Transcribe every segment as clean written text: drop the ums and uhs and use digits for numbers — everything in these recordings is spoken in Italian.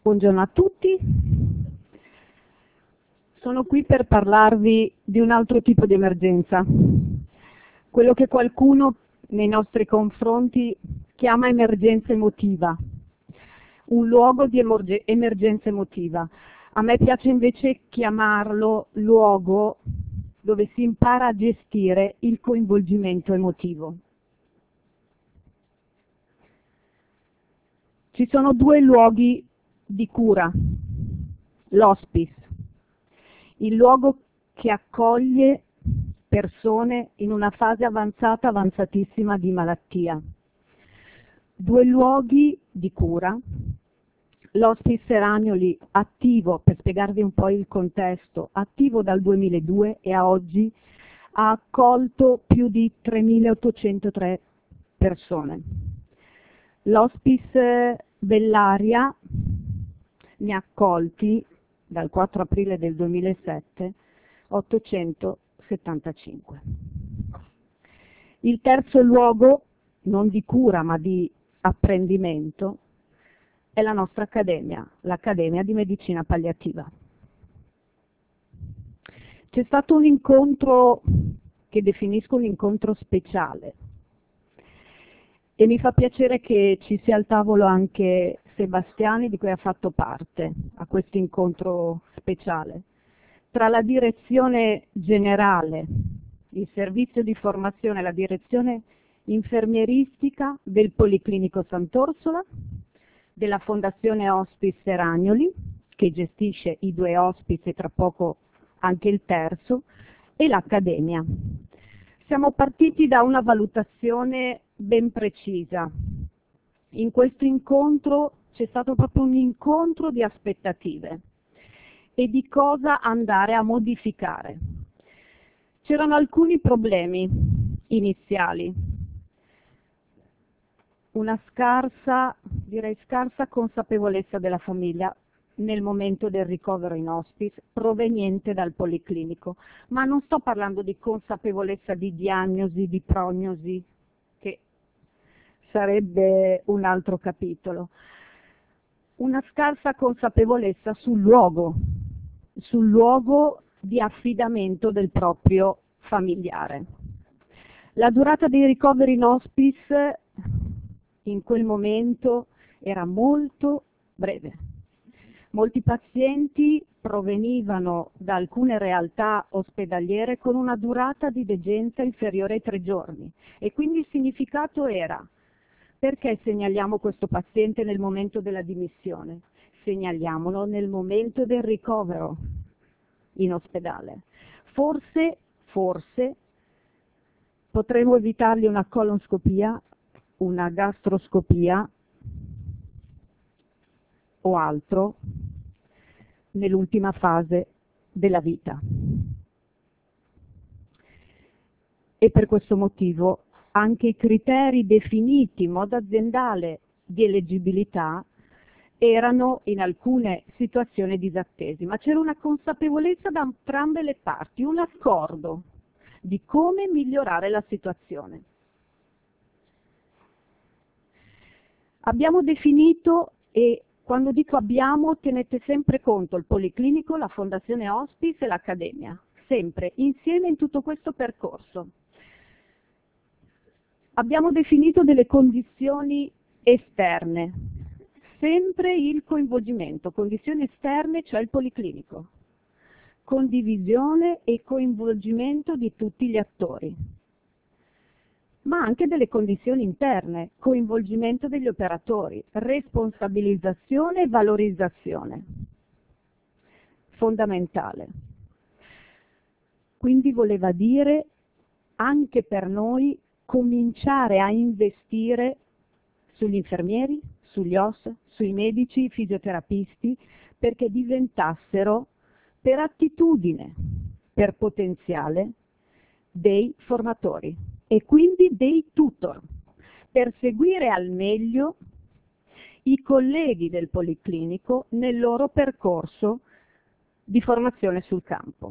Buongiorno a tutti. Sono qui per parlarvi di un altro tipo di emergenza, quello che qualcuno nei nostri confronti chiama emergenza emotiva, un luogo di emergenza emotiva. A me piace invece chiamarlo luogo dove si impara a gestire il coinvolgimento emotivo. Ci sono due luoghi di cura, l'hospice, il luogo che accoglie persone in una fase avanzatissima di malattia. Due luoghi di cura, l'hospice Seragnoli attivo, per spiegarvi un po' il contesto, attivo dal 2002 e a oggi ha accolto più di 3.803 persone. L'hospice Bellaria ne ha accolti dal 4 aprile del 2007 875. Il terzo luogo, non di cura ma di apprendimento, è la nostra accademia, l'Accademia di Medicina Palliativa. C'è stato un incontro che definisco un incontro speciale e mi fa piacere che ci sia al tavolo anche Sebastiani, di cui ha fatto parte a questo incontro speciale, tra la direzione generale, il servizio di formazione e la direzione infermieristica del Policlinico Sant'Orsola, della Fondazione Hospice Seragnoli, che gestisce i due hospice e tra poco anche il terzo, e l'Accademia. Siamo partiti da una valutazione ben precisa. In questo incontro c'è stato proprio un incontro di aspettative e di cosa andare a modificare. C'erano alcuni problemi iniziali, una scarsa consapevolezza della famiglia nel momento del ricovero in hospice proveniente dal policlinico, ma non sto parlando di consapevolezza di diagnosi, di prognosi, che sarebbe un altro capitolo. Una scarsa consapevolezza sul luogo di affidamento del proprio familiare. La durata dei ricoveri in hospice in quel momento era molto breve. Molti pazienti provenivano da alcune realtà ospedaliere con una durata di degenza inferiore ai 3 giorni e quindi il significato era: perché segnaliamo questo paziente nel momento della dimissione? Segnaliamolo nel momento del ricovero in ospedale. Forse potremmo evitargli una colonscopia, una gastroscopia o altro nell'ultima fase della vita. E per questo motivo anche i criteri definiti in modo aziendale di eleggibilità erano in alcune situazioni disattesi, ma c'era una consapevolezza da entrambe le parti, un accordo di come migliorare la situazione. Abbiamo definito, e quando dico abbiamo tenete sempre conto, il Policlinico, la Fondazione Hospice e l'Accademia, sempre insieme in tutto questo percorso. Abbiamo definito delle condizioni esterne, sempre il coinvolgimento, condizioni esterne, cioè il Policlinico, condivisione e coinvolgimento di tutti gli attori, ma anche delle condizioni interne, coinvolgimento degli operatori, responsabilizzazione e valorizzazione, fondamentale. Quindi voleva dire anche per noi cominciare a investire sugli infermieri, sugli OS, sui medici, i fisioterapisti, perché diventassero per attitudine, per potenziale, dei formatori e quindi dei tutor, per seguire al meglio i colleghi del Policlinico nel loro percorso di formazione sul campo.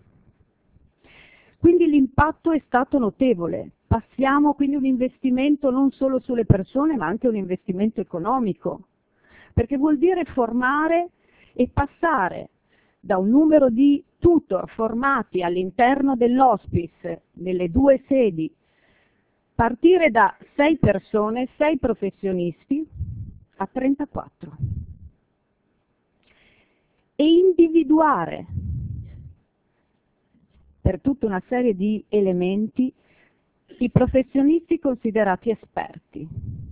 Quindi l'impatto è stato notevole. Passiamo quindi un investimento non solo sulle persone, ma anche un investimento economico. perché vuol dire formare e passare da un numero di tutor formati all'interno dell'hospice, nelle 2 sedi, partire da 6 persone, 6 professionisti, a 34. E individuare per tutta una serie di elementi i professionisti considerati esperti,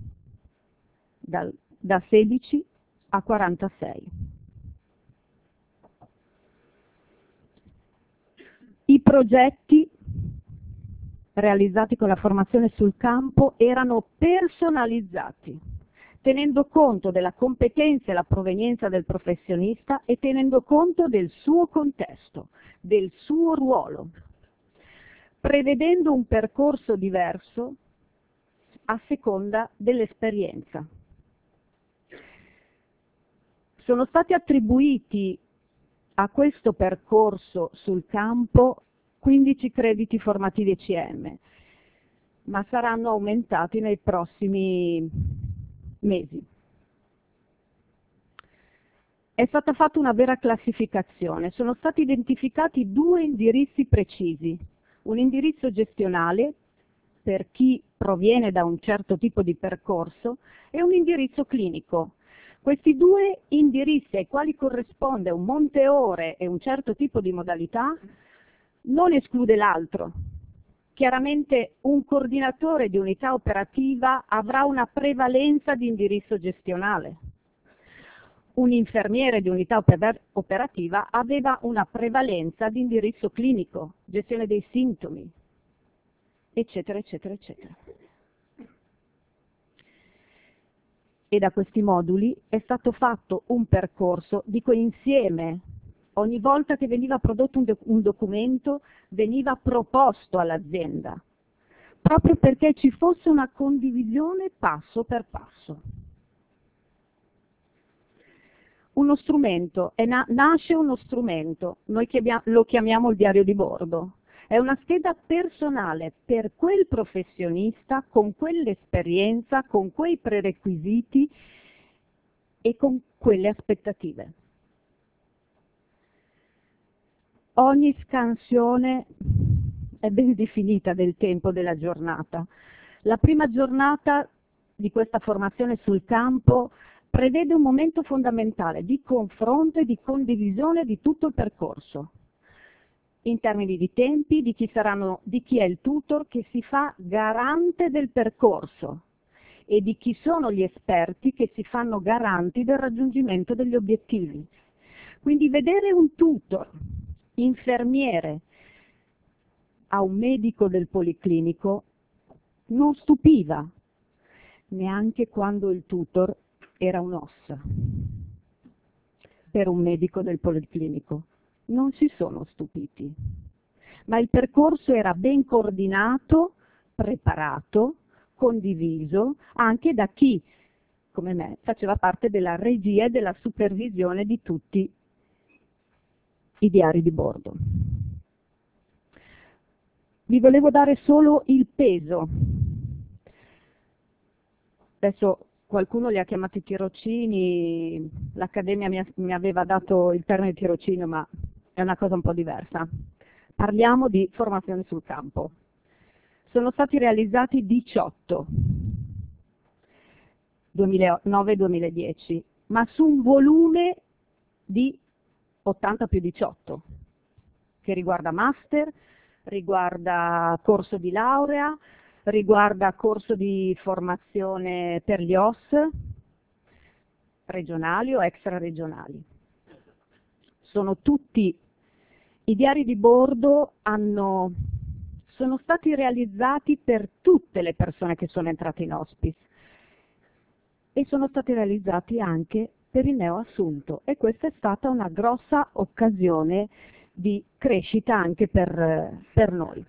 da 16 a 46. I progetti realizzati con la formazione sul campo erano personalizzati, tenendo conto della competenza e la provenienza del professionista e tenendo conto del suo contesto, del suo ruolo, prevedendo un percorso diverso a seconda dell'esperienza. Sono stati attribuiti a questo percorso sul campo 15 crediti formativi ECM, ma saranno aumentati nei prossimi mesi. È stata fatta una vera classificazione, sono stati identificati 2 indirizzi precisi, un indirizzo gestionale per chi proviene da un certo tipo di percorso e un indirizzo clinico. Questi 2 indirizzi ai quali corrisponde un monte ore e un certo tipo di modalità non esclude l'altro. Chiaramente un coordinatore di unità operativa avrà una prevalenza di indirizzo gestionale. Un infermiere di unità operativa aveva una prevalenza di indirizzo clinico, gestione dei sintomi, eccetera, eccetera, eccetera. E da questi moduli è stato fatto un percorso, dico insieme. Ogni volta che veniva prodotto un documento veniva proposto all'azienda, proprio perché ci fosse una condivisione passo per passo. Uno strumento, nasce uno strumento, noi lo chiamiamo il diario di bordo. È una scheda personale per quel professionista, con quell'esperienza, con quei prerequisiti e con quelle aspettative. Ogni scansione è ben definita del tempo della giornata. La prima giornata di questa formazione sul campo prevede un momento fondamentale di confronto e di condivisione di tutto il percorso, in termini di tempi, di chi è il tutor che si fa garante del percorso e di chi sono gli esperti che si fanno garanti del raggiungimento degli obiettivi. Quindi vedere un tutor, infermiere, a un medico del policlinico non stupiva, neanche quando il tutor era un'ossa. Per un medico del policlinico non si sono stupiti, ma il percorso era ben coordinato, preparato, condiviso anche da chi, come me, faceva parte della regia e della supervisione di tutti i diari di bordo. Vi volevo dare solo il peso. Adesso qualcuno li ha chiamati tirocini, l'Accademia mi aveva dato il termine tirocino, ma è una cosa un po' diversa. Parliamo di formazione sul campo. Sono stati realizzati 18, 2009-2010, ma su un volume di 80 più 18, che riguarda master, riguarda corso di laurea, riguarda corso di formazione per gli OS, regionali o extraregionali. Sono tutti, i diari di bordo sono stati realizzati per tutte le persone che sono entrate in hospice e sono stati realizzati anche per il neoassunto, e questa è stata una grossa occasione di crescita anche per noi.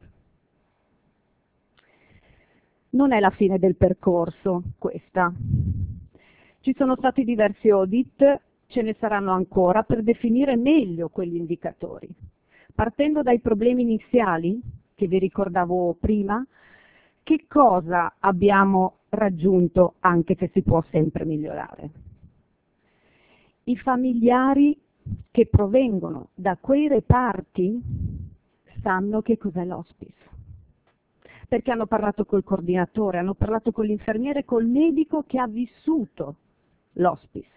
Non è la fine del percorso questa. Ci sono stati diversi audit, ce ne saranno ancora per definire meglio quegli indicatori. Partendo dai problemi iniziali, che vi ricordavo prima, che cosa abbiamo raggiunto, anche se si può sempre migliorare? I familiari che provengono da quei reparti sanno che cos'è l'hospice, perché hanno parlato col coordinatore, hanno parlato con l'infermiere, col medico che ha vissuto l'hospice.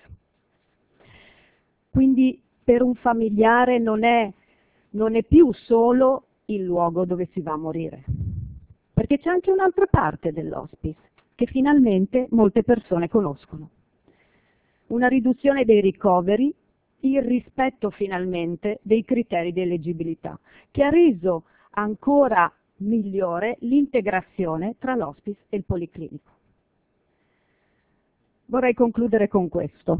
Quindi per un familiare non è più solo il luogo dove si va a morire, perché c'è anche un'altra parte dell'hospice che finalmente molte persone conoscono. Una riduzione dei ricoveri, il rispetto finalmente dei criteri di eleggibilità, che ha reso ancora migliore l'integrazione tra l'hospice e il policlinico. Vorrei concludere con questo.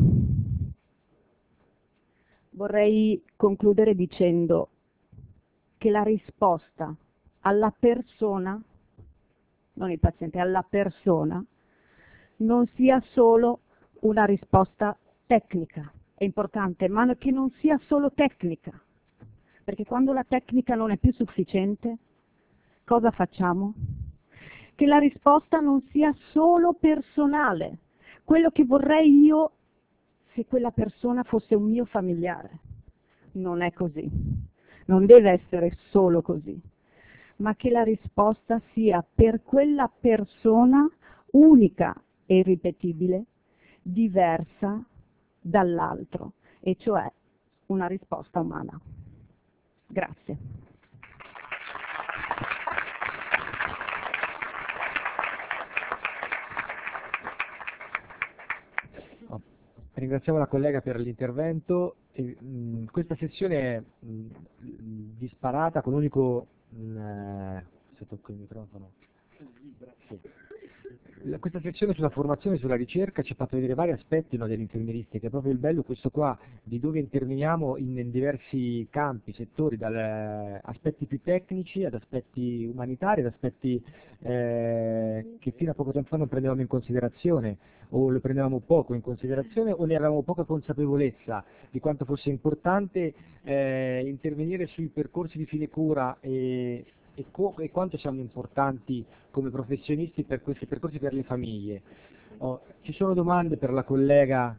Vorrei concludere dicendo che la risposta alla persona, non il paziente, alla persona, non sia solo una risposta tecnica, è importante, ma che non sia solo tecnica, perché quando la tecnica non è più sufficiente, cosa facciamo? Che la risposta non sia solo personale, quello che vorrei io se quella persona fosse un mio familiare. Non è così, non deve essere solo così, ma che la risposta sia per quella persona unica e irripetibile, diversa dall'altro, e cioè una risposta umana. Grazie. Ringraziamo la collega per l'intervento. Questa sessione è disparata con l'unico... se tocco il microfono. Sì. Questa sezione sulla formazione e sulla ricerca ci ha fatto vedere vari aspetti, no, dell'infermieristica, è proprio il bello questo qua, di dove interveniamo in diversi campi, settori, da aspetti più tecnici ad aspetti umanitari, ad aspetti che fino a poco tempo fa non prendevamo in considerazione, o lo prendevamo poco in considerazione, o ne avevamo poca consapevolezza di quanto fosse importante intervenire sui percorsi di fine cura e quanto siamo importanti come professionisti per questi percorsi per le famiglie. Ci sono domande per la collega?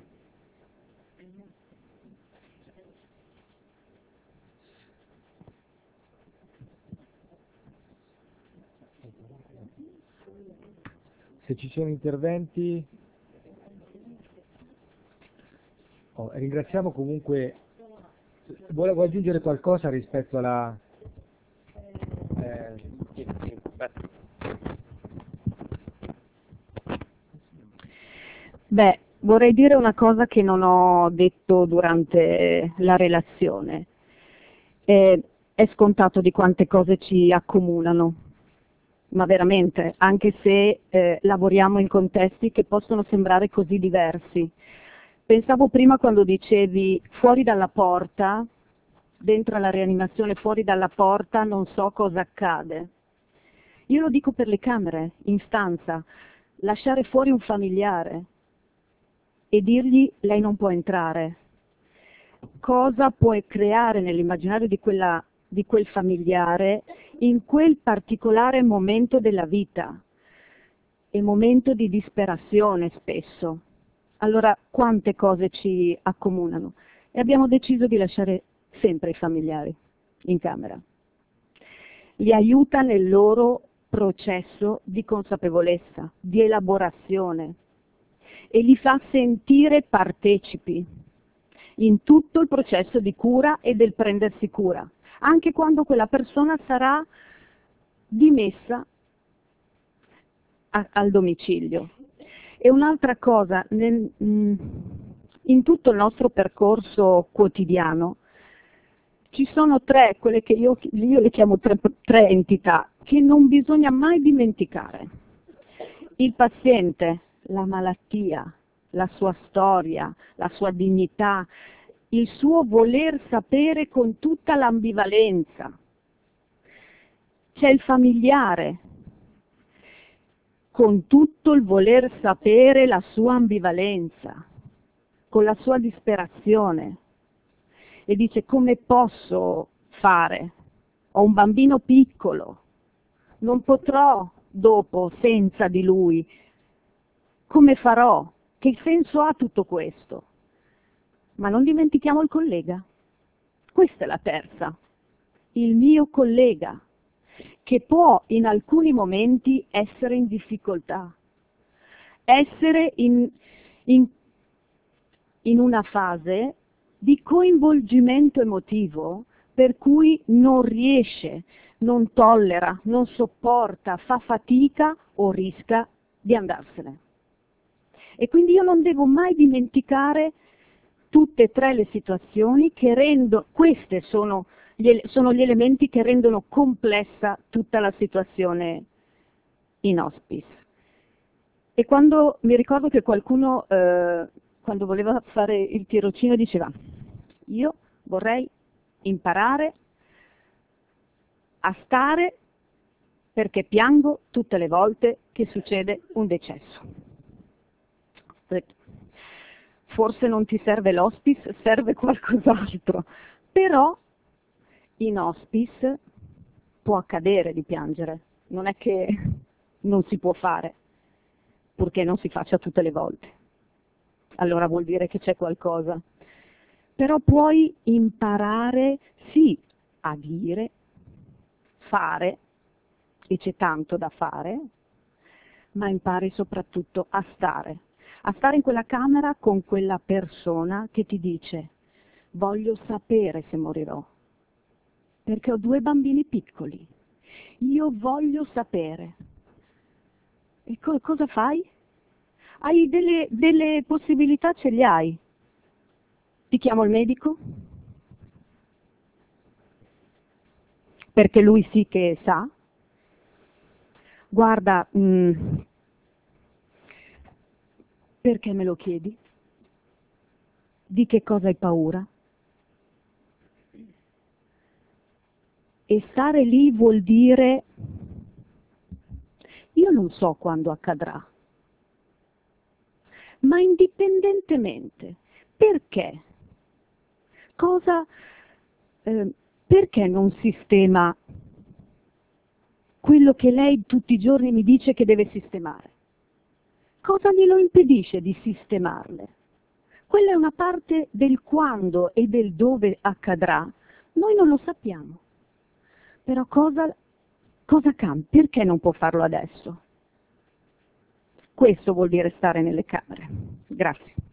Se ci sono interventi? Ringraziamo comunque. Volevo aggiungere qualcosa rispetto alla... Beh, vorrei dire una cosa che non ho detto durante la relazione. È scontato di quante cose ci accomunano, ma veramente, anche se lavoriamo in contesti che possono sembrare così diversi. Pensavo prima quando dicevi fuori dalla porta, dentro alla rianimazione, fuori dalla porta non so cosa accade. Io lo dico per le camere, in stanza, lasciare fuori un familiare e dirgli lei non può entrare. Cosa puoi creare nell'immaginario di quel familiare in quel particolare momento della vita, e momento di disperazione spesso. Allora quante cose ci accomunano, e abbiamo deciso di lasciare sempre i familiari in camera. Li aiuta nel loro processo di consapevolezza, di elaborazione, e li fa sentire partecipi in tutto il processo di cura e del prendersi cura, anche quando quella persona sarà dimessa al domicilio. E un'altra cosa, in tutto il nostro percorso quotidiano ci sono quelle che io le chiamo tre entità, che non bisogna mai dimenticare. Il paziente, la malattia, la sua storia, la sua dignità, il suo voler sapere con tutta l'ambivalenza. C'è il familiare, con tutto il voler sapere la sua ambivalenza, con la sua disperazione, e dice: come posso fare? Ho un bambino piccolo, non potrò dopo senza di lui, come farò? Che senso ha tutto questo? Ma non dimentichiamo il collega. Questa è la terza. Il mio collega, che può in alcuni momenti essere in difficoltà, essere in una fase di coinvolgimento emotivo per cui non riesce, non tollera, non sopporta, fa fatica o rischia di andarsene. E quindi io non devo mai dimenticare tutte e tre le situazioni che queste sono gli elementi che rendono complessa tutta la situazione in hospice. E quando mi ricordo che qualcuno, quando voleva fare il tirocinio, diceva: io vorrei imparare a stare perché piango tutte le volte che succede un decesso. Forse non ti serve l'hospice, serve qualcos'altro, però in hospice può accadere di piangere, non è che non si può fare, purché non si faccia tutte le volte. Allora vuol dire che c'è qualcosa. Però puoi imparare, sì, a dire, fare, e c'è tanto da fare, ma impari soprattutto a stare in quella camera con quella persona che ti dice: voglio sapere se morirò, perché ho 2 bambini piccoli, io voglio sapere. E cosa fai? Hai delle possibilità, ce le hai. Ti chiamo il medico, perché lui sì che sa. Guarda, perché me lo chiedi? Di che cosa hai paura? E stare lì vuol dire: io non so quando accadrà, ma indipendentemente, perché? Perché non sistema quello che lei tutti i giorni mi dice che deve sistemare? Cosa glielo impedisce di sistemarle? Quella è una parte del quando e del dove accadrà. Noi non lo sappiamo. Però cosa cambia? Perché non può farlo adesso? Questo vuol dire stare nelle camere. Grazie.